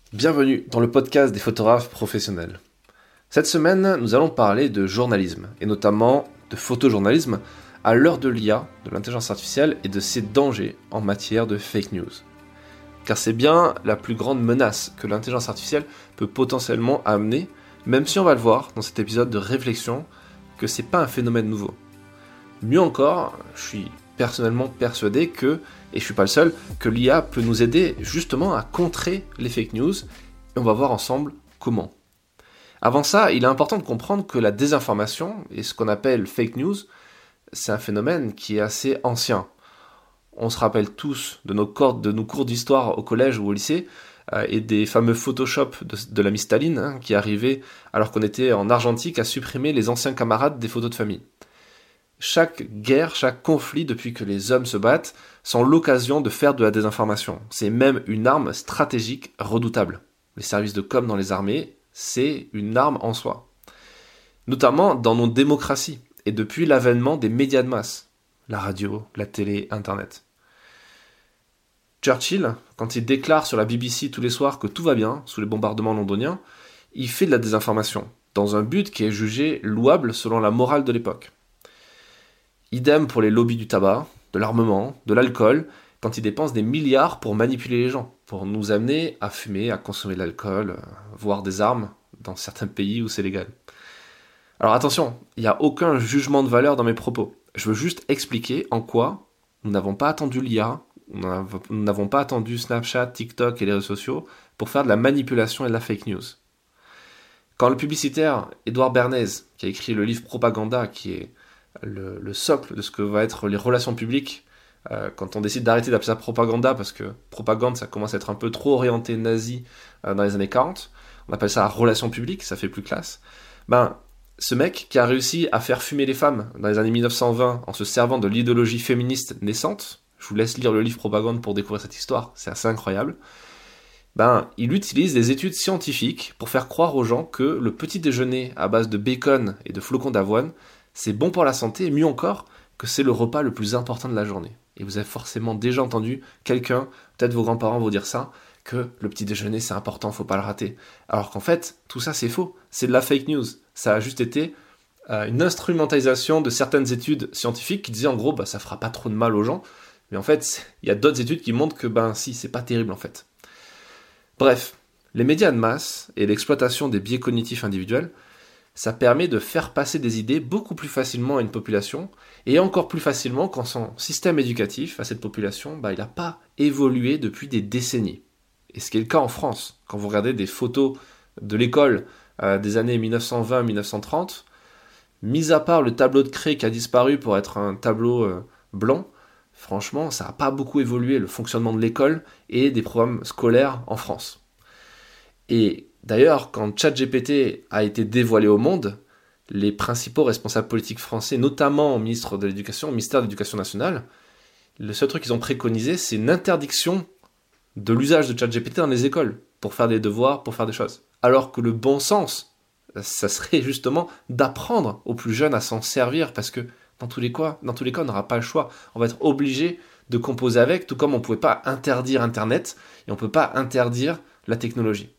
Bienvenue dans le podcast des photographes professionnels. Cette semaine, nous allons parler de journalisme, et notamment de photojournalisme, à l'heure de l'IA, de l'intelligence artificielle et de ses dangers en matière de fake news. Car c'est bien la plus grande menace que l'intelligence artificielle peut potentiellement amener, même si on va le voir dans cet épisode de réflexion, que c'est pas un phénomène nouveau. Mieux encore, je suis personnellement persuadé que, et je suis pas le seul, que l'IA peut nous aider justement à contrer les fake news, et on va voir ensemble comment. Avant ça, il est important de comprendre que la désinformation, et ce qu'on appelle fake news, c'est un phénomène qui est assez ancien. On se rappelle tous de nos cours d'histoire au collège ou au lycée, et des fameux Photoshop de l'ami Staline, qui arrivaient alors qu'on était en argentique à supprimer les anciens camarades des photos de famille. Chaque guerre, chaque conflit depuis que les hommes se battent, sont l'occasion de faire de la désinformation. C'est même une arme stratégique redoutable. Les services de com dans les armées, c'est une arme en soi. Notamment dans nos démocraties, et depuis l'avènement des médias de masse, la radio, la télé, Internet. Churchill, quand il déclare sur la BBC tous les soirs que tout va bien, sous les bombardements londoniens, il fait de la désinformation, dans un but qui est jugé louable selon la morale de l'époque. Idem pour les lobbies du tabac, de l'armement, de l'alcool, quand ils dépensent des milliards pour manipuler les gens, pour nous amener à fumer, à consommer de l'alcool, voire des armes, dans certains pays où c'est légal. Alors attention, il n'y a aucun jugement de valeur dans mes propos. Je veux juste expliquer en quoi nous n'avons pas attendu l'IA, nous n'avons pas attendu Snapchat, TikTok et les réseaux sociaux pour faire de la manipulation et de la fake news. Quand le publicitaire Edouard Bernays, qui a écrit le livre Propaganda, qui est le socle de ce que va être les relations publiques, quand on décide d'arrêter d'appeler ça propaganda, parce que propagande ça commence à être un peu trop orienté nazi dans les années 40, on appelle ça relations publiques, ça fait plus classe. Ce mec qui a réussi à faire fumer les femmes dans les années 1920 en se servant de l'idéologie féministe naissante, je vous laisse lire le livre Propagande pour découvrir cette histoire, c'est assez incroyable, il utilise des études scientifiques pour faire croire aux gens que le petit déjeuner à base de bacon et de flocons d'avoine, c'est bon pour la santé, et mieux encore, que c'est le repas le plus important de la journée. Et vous avez forcément déjà entendu quelqu'un, peut-être vos grands-parents vous dire ça, que le petit déjeuner c'est important, faut pas le rater. Alors qu'en fait, tout ça c'est faux, c'est de la fake news. Ça a juste été une instrumentalisation de certaines études scientifiques qui disaient en gros, ça fera pas trop de mal aux gens, mais en fait, il y a d'autres études qui montrent que si, c'est pas terrible en fait. Bref, les médias de masse et l'exploitation des biais cognitifs individuels, ça permet de faire passer des idées beaucoup plus facilement à une population, et encore plus facilement quand son système éducatif à cette population, il n'a pas évolué depuis des décennies. Et ce qui est le cas en France. Quand vous regardez des photos de l'école des années 1920-1930, mis à part le tableau de craie qui a disparu pour être un tableau blanc, franchement, ça n'a pas beaucoup évolué le fonctionnement de l'école et des programmes scolaires en France. Et d'ailleurs, quand ChatGPT a été dévoilé au monde, les principaux responsables politiques français, notamment au ministère de l'Éducation nationale, le seul truc qu'ils ont préconisé, c'est une interdiction de l'usage de ChatGPT dans les écoles, pour faire des devoirs, pour faire des choses. Alors que le bon sens, ça serait justement d'apprendre aux plus jeunes à s'en servir, parce que dans tous les cas, on n'aura pas le choix. On va être obligé de composer avec, tout comme on ne pouvait pas interdire Internet, et on ne peut pas interdire la technologie.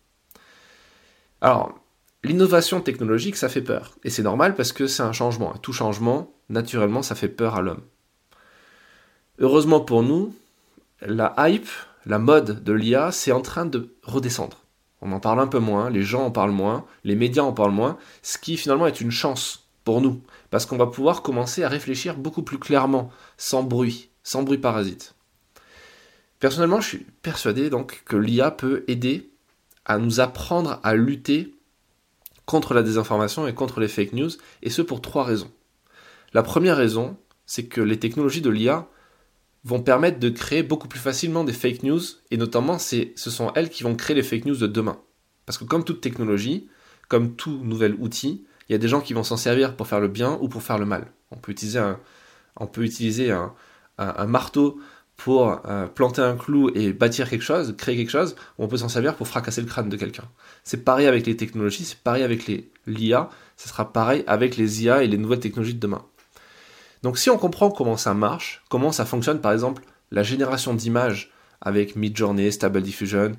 Alors, l'innovation technologique, ça fait peur. Et c'est normal parce que c'est un changement. Tout changement, naturellement, ça fait peur à l'homme. Heureusement pour nous, la hype, la mode de l'IA, c'est en train de redescendre. On en parle un peu moins, les gens en parlent moins, les médias en parlent moins, ce qui finalement est une chance pour nous. Parce qu'on va pouvoir commencer à réfléchir beaucoup plus clairement, sans bruit parasite. Personnellement, je suis persuadé donc que l'IA peut aider à nous apprendre à lutter contre la désinformation et contre les fake news, et ce pour 3 raisons. La première raison, c'est que les technologies de l'IA vont permettre de créer beaucoup plus facilement des fake news, et notamment ce sont elles qui vont créer les fake news de demain. Parce que comme toute technologie, comme tout nouvel outil, il y a des gens qui vont s'en servir pour faire le bien ou pour faire le mal. On peut utiliser un marteau pour planter un clou et bâtir quelque chose, créer quelque chose, ou on peut s'en servir pour fracasser le crâne de quelqu'un. C'est pareil avec les technologies, c'est pareil avec l'IA, ce sera pareil avec les IA et les nouvelles technologies de demain. Donc si on comprend comment ça marche, comment ça fonctionne par exemple la génération d'images avec Midjourney, Stable Diffusion,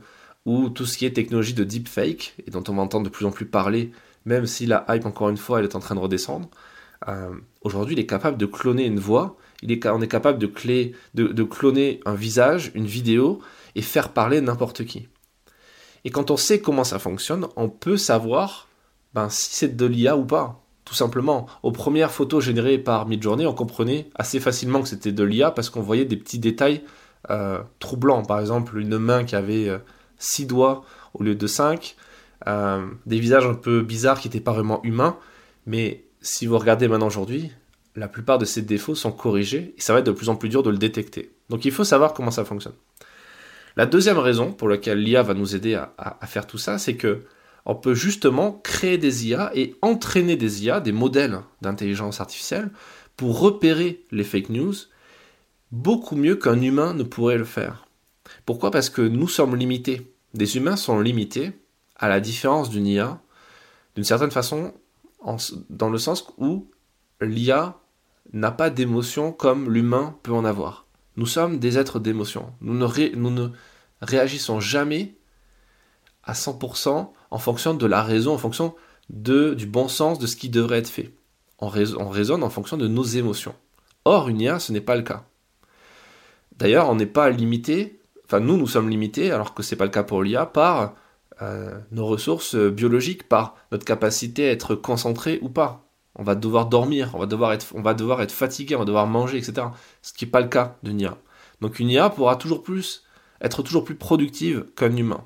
ou tout ce qui est technologie de deepfake, et dont on va entendre de plus en plus parler, même si la hype, encore une fois, elle est en train de redescendre. Aujourd'hui, il est capable de cloner une voix, on est capable de cloner un visage, une vidéo, et faire parler n'importe qui. Et quand on sait comment ça fonctionne, on peut savoir si c'est de l'IA ou pas. Tout simplement, aux premières photos générées par Midjourney, on comprenait assez facilement que c'était de l'IA parce qu'on voyait des petits détails troublants. Par exemple, une main qui avait 6 doigts au lieu de 5, des visages un peu bizarres qui n'étaient pas vraiment humains. Mais si vous regardez maintenant aujourd'hui, la plupart de ces défauts sont corrigés et ça va être de plus en plus dur de le détecter. Donc il faut savoir comment ça fonctionne. La deuxième raison pour laquelle l'IA va nous aider à faire tout ça, c'est que on peut justement créer des IA et entraîner des IA, des modèles d'intelligence artificielle, pour repérer les fake news beaucoup mieux qu'un humain ne pourrait le faire. Pourquoi ? Parce que nous sommes limités. Des humains sont limités, à la différence d'une IA, d'une certaine façon, dans le sens où l'IA n'a pas d'émotion comme l'humain peut en avoir. Nous sommes des êtres d'émotion. Nous ne réagissons jamais à 100% en fonction de la raison, en fonction du bon sens de ce qui devrait être fait. On raisonne en fonction de nos émotions. Or, une IA, ce n'est pas le cas. D'ailleurs, on n'est pas limité, nous sommes limités, alors que ce n'est pas le cas pour l'IA, par nos ressources biologiques, par notre capacité à être concentré ou pas. On va devoir dormir, on va devoir être fatigué, on va devoir manger, etc. Ce qui n'est pas le cas d'une IA. Donc une IA pourra être toujours plus productive qu'un humain.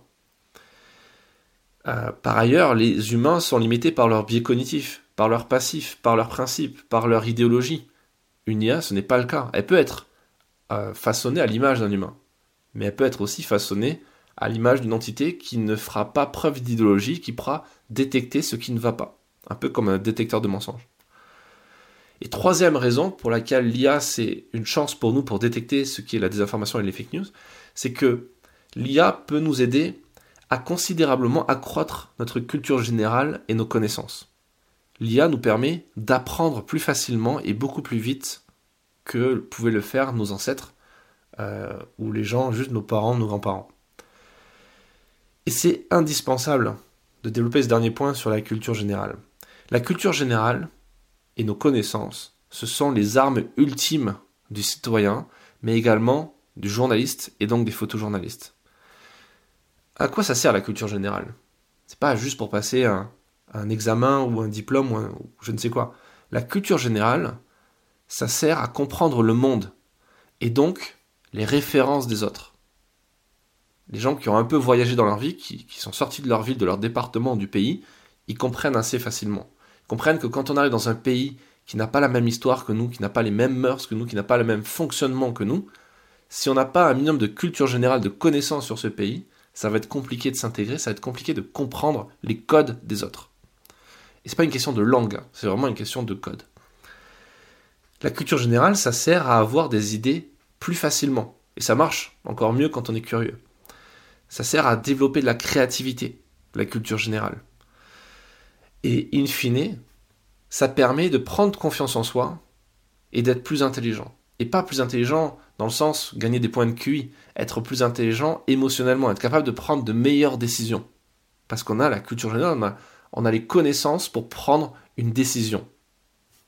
Par ailleurs, les humains sont limités par leur biais cognitif, par leur passif, par leurs principes, par leur idéologie. Une IA, ce n'est pas le cas. Elle peut être façonnée à l'image d'un humain, mais elle peut être aussi façonnée à l'image d'une entité qui ne fera pas preuve d'idéologie, qui pourra détecter ce qui ne va pas. Un peu comme un détecteur de mensonges. Et troisième raison pour laquelle l'IA, c'est une chance pour nous pour détecter ce qui est la désinformation et les fake news, c'est que l'IA peut nous aider à considérablement accroître notre culture générale et nos connaissances. L'IA nous permet d'apprendre plus facilement et beaucoup plus vite que pouvaient le faire nos ancêtres, ou les gens, juste nos parents, nos grands-parents. Et c'est indispensable de développer ce dernier point sur la culture générale. La culture générale et nos connaissances, ce sont les armes ultimes du citoyen, mais également du journaliste et donc des photojournalistes. À quoi ça sert la culture générale ? C'est pas juste pour passer un examen ou un diplôme ou je ne sais quoi. La culture générale, ça sert à comprendre le monde et donc les références des autres. Les gens qui ont un peu voyagé dans leur vie, qui sont sortis de leur ville, de leur département, du pays, ils comprennent assez facilement. Ils comprennent que quand on arrive dans un pays qui n'a pas la même histoire que nous, qui n'a pas les mêmes mœurs que nous, qui n'a pas le même fonctionnement que nous, si on n'a pas un minimum de culture générale, de connaissances sur ce pays, ça va être compliqué de s'intégrer, ça va être compliqué de comprendre les codes des autres. Et c'est pas une question de langue, c'est vraiment une question de code. La culture générale, ça sert à avoir des idées plus facilement. Et ça marche encore mieux quand on est curieux. Ça sert à développer de la créativité, la culture générale. Et in fine, ça permet de prendre confiance en soi et d'être plus intelligent. Et pas plus intelligent dans le sens gagner des points de QI, être plus intelligent émotionnellement, être capable de prendre de meilleures décisions. Parce qu'on a la culture générale, on a les connaissances pour prendre une décision. D'accord ?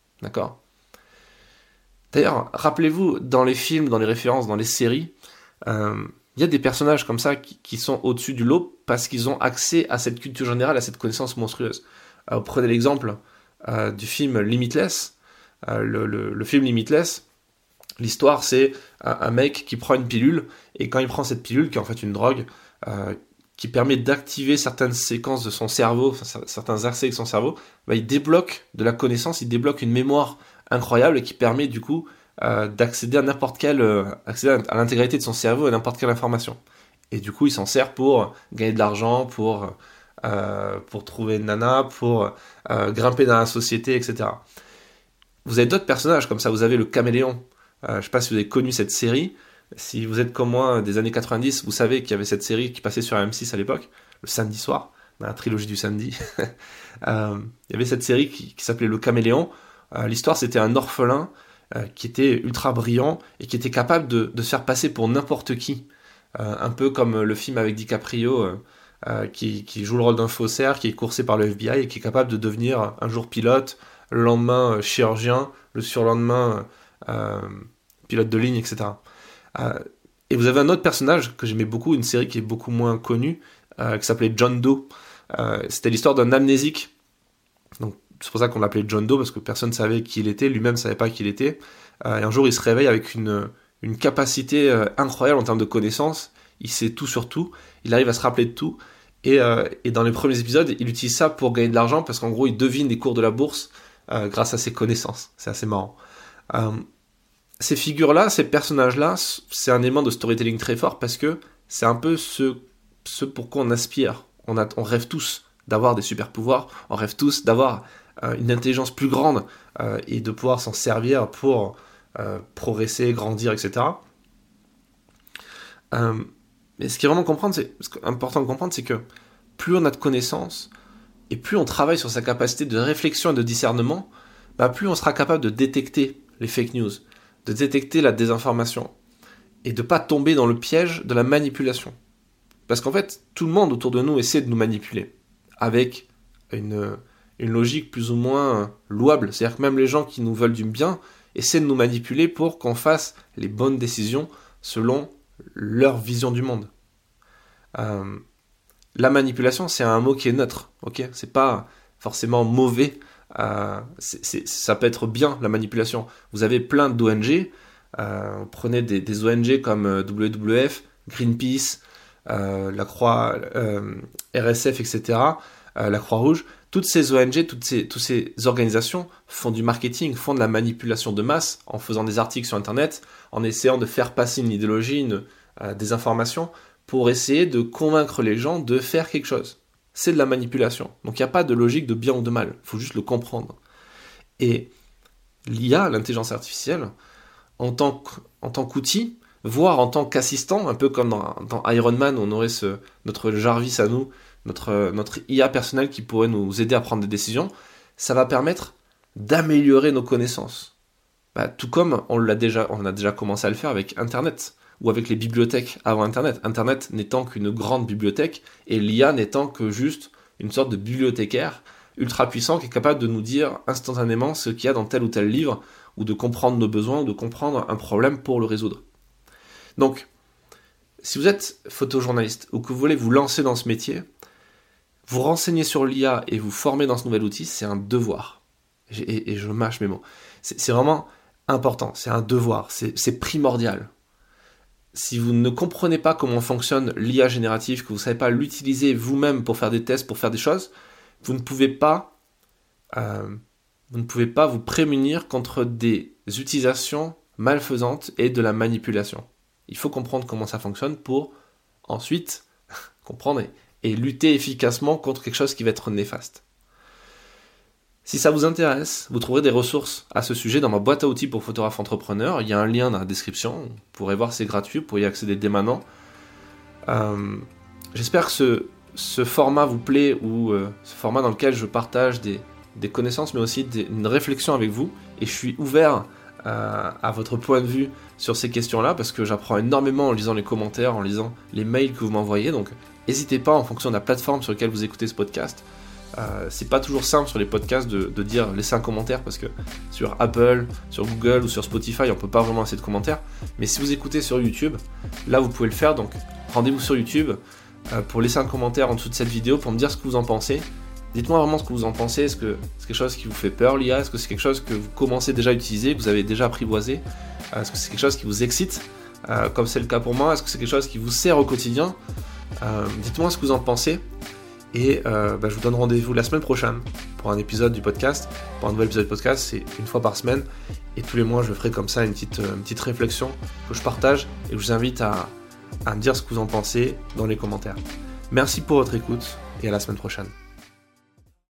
D'ailleurs, rappelez-vous, dans les films, dans les références, dans les séries, il y a des personnages comme ça qui sont au-dessus du lot parce qu'ils ont accès à cette culture générale, à cette connaissance monstrueuse. Prenez l'exemple du film Limitless. Le film Limitless, l'histoire, c'est un mec qui prend une pilule, et quand il prend cette pilule, qui est en fait une drogue, qui permet d'activer certaines séquences de son cerveau, certains accès de son cerveau, il débloque de la connaissance, il débloque une mémoire incroyable qui permet du coup d'accéder à accéder à l'intégralité de son cerveau et à n'importe quelle information. Et du coup, il s'en sert pour gagner de l'argent, pour trouver une nana, pour grimper dans la société, etc. Vous avez d'autres personnages comme ça, vous avez le caméléon. Je ne sais pas si vous avez connu cette série. Si vous êtes comme moi des années 90, vous savez qu'il y avait cette série qui passait sur M6 à l'époque, le samedi soir, dans la trilogie du samedi. Il y avait cette série qui s'appelait Le Caméléon. L'histoire, c'était un orphelin qui était ultra brillant et qui était capable de se faire passer pour n'importe qui. un peu comme le film avec DiCaprio qui joue le rôle d'un faussaire, qui est coursé par le FBI et qui est capable de devenir un jour pilote, le lendemain chirurgien, le surlendemain pilote de ligne, etc. Et vous avez un autre personnage que j'aimais beaucoup, une série qui est beaucoup moins connue, qui s'appelait John Doe. C'était l'histoire d'un amnésique. Donc c'est pour ça qu'on l'appelait John Doe, parce que personne ne savait qui il était, lui-même ne savait pas qui il était. Et un jour il se réveille avec une capacité incroyable en termes de connaissances. Il sait tout sur tout, il arrive à se rappeler de tout. Et dans les premiers épisodes, il utilise ça pour gagner de l'argent, parce qu'en gros il devine les cours de la bourse grâce à ses connaissances. C'est assez marrant. Ces figures-là, ces personnages-là, c'est un élément de storytelling très fort, parce que c'est un peu ce pourquoi on aspire. On rêve tous d'avoir des super pouvoirs, on rêve tous d'avoir une intelligence plus grande et de pouvoir s'en servir pour progresser, grandir, etc. Mais ce qui est vraiment important de comprendre, c'est que plus on a de connaissances et plus on travaille sur sa capacité de réflexion et de discernement, plus on sera capable de détecter les fake news, de détecter la désinformation et de ne pas tomber dans le piège de la manipulation. Parce qu'en fait, tout le monde autour de nous essaie de nous manipuler avec une logique plus ou moins louable. C'est-à-dire que même les gens qui nous veulent du bien essaient de nous manipuler pour qu'on fasse les bonnes décisions selon leur vision du monde. La manipulation, c'est un mot qui est neutre. Okay, c'est pas forcément mauvais. Ça peut être bien, la manipulation. Vous avez plein d'ONG. Prenez des ONG comme WWF, Greenpeace, la Croix, RSF, etc., la Croix-Rouge. Toutes ces ONG, toutes ces organisations font du marketing, font de la manipulation de masse en faisant des articles sur Internet, en essayant de faire passer une idéologie, des informations, pour essayer de convaincre les gens de faire quelque chose. C'est de la manipulation. Donc il n'y a pas de logique de bien ou de mal. Il faut juste le comprendre. Et l'IA, l'intelligence artificielle, en tant qu'outil, voire en tant qu'assistant, un peu comme dans Iron Man, on aurait notre Jarvis à nous, notre IA personnel qui pourrait nous aider à prendre des décisions, ça va permettre d'améliorer nos connaissances. Tout comme on a déjà commencé à le faire avec Internet, ou avec les bibliothèques avant Internet. Internet n'étant qu'une grande bibliothèque, et l'IA n'étant que juste une sorte de bibliothécaire ultra puissant qui est capable de nous dire instantanément ce qu'il y a dans tel ou tel livre, ou de comprendre nos besoins, ou de comprendre un problème pour le résoudre. Donc, si vous êtes photojournaliste, ou que vous voulez vous lancer dans ce métier, vous renseigner sur l'IA et vous former dans ce nouvel outil, c'est un devoir. Et je mâche mes mots. C'est vraiment important, c'est un devoir, c'est primordial. Si vous ne comprenez pas comment fonctionne l'IA générative, que vous ne savez pas l'utiliser vous-même pour faire des tests, pour faire des choses, vous ne pouvez pas vous prémunir contre des utilisations malfaisantes et de la manipulation. Il faut comprendre comment ça fonctionne pour ensuite comprendre et lutter efficacement contre quelque chose qui va être néfaste. Si ça vous intéresse, vous trouverez des ressources à ce sujet dans ma boîte à outils pour photographes entrepreneurs. Il y a un lien dans la description, vous pourrez voir, c'est gratuit, vous pourrez y accéder dès maintenant. J'espère que ce format vous plaît, ou ce format dans lequel je partage des connaissances, mais aussi une réflexion avec vous. Et je suis ouvert à votre point de vue sur ces questions-là, parce que j'apprends énormément en lisant les commentaires, en lisant les mails que vous m'envoyez. Donc n'hésitez pas, en fonction de la plateforme sur laquelle vous écoutez ce podcast. C'est pas toujours simple sur les podcasts de dire laisser un commentaire, parce que sur Apple, sur Google ou sur Spotify on peut pas vraiment laisser de commentaires, mais si vous écoutez sur YouTube, là vous pouvez le faire. Donc rendez-vous sur YouTube pour laisser un commentaire en dessous de cette vidéo pour me dire ce que vous en pensez. Dites-moi vraiment ce que vous en pensez. Est-ce que c'est quelque chose qui vous fait peur, l'IA? Est-ce que c'est quelque chose que vous commencez déjà à utiliser, que vous avez déjà apprivoisé? Est-ce que c'est quelque chose qui vous excite, comme c'est le cas pour moi? Est-ce que c'est quelque chose qui vous sert au quotidien? Dites-moi ce que vous en pensez. Et je vous donne rendez-vous la semaine prochaine pour un épisode du podcast, pour un nouvel épisode de podcast. C'est une fois par semaine, et tous les mois je ferai comme ça une petite réflexion que je partage, et je vous invite à me dire ce que vous en pensez dans les commentaires. Merci pour votre écoute, et à la semaine prochaine.